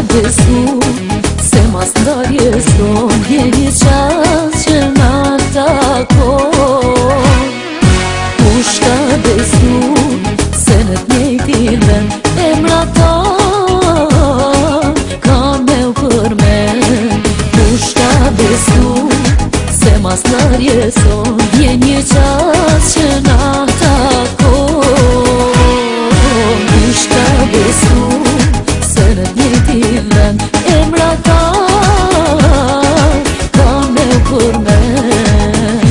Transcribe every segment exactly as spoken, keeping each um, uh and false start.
besu se mas ndarje son, je një qas që na takon. Kush ka besu se në t'njejtin vend emra ta ka me u përmen. Kush ka besu se mas ndarje son, je një qas që na takon. Kush ka besu se në t'njejtin vend emra ta ka me u përmen.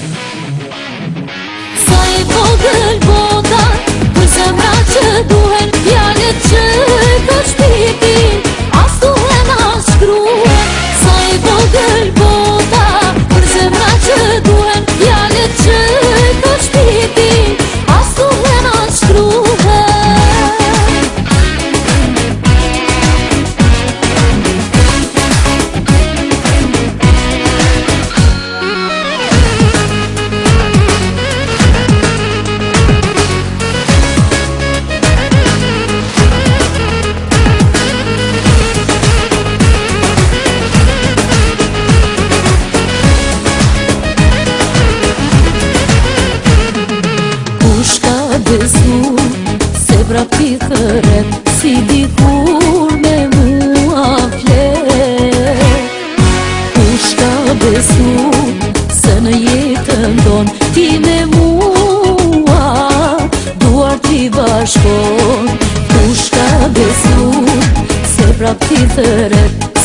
Sa i vogël bota, për zemra që duhen, fjallet që ka shpiti, as duhen as shkruhen. Sa i vogël bota, për zemra që duhen, fjallet që ka shpiti, as duhen as shkruhen. Besu se vrap t'i thëret, si dikur me mua flet. Kush ka besu se në jetën ton ti me mua duar t'i bashkon. Kush ka besu se vrap t'i thëret,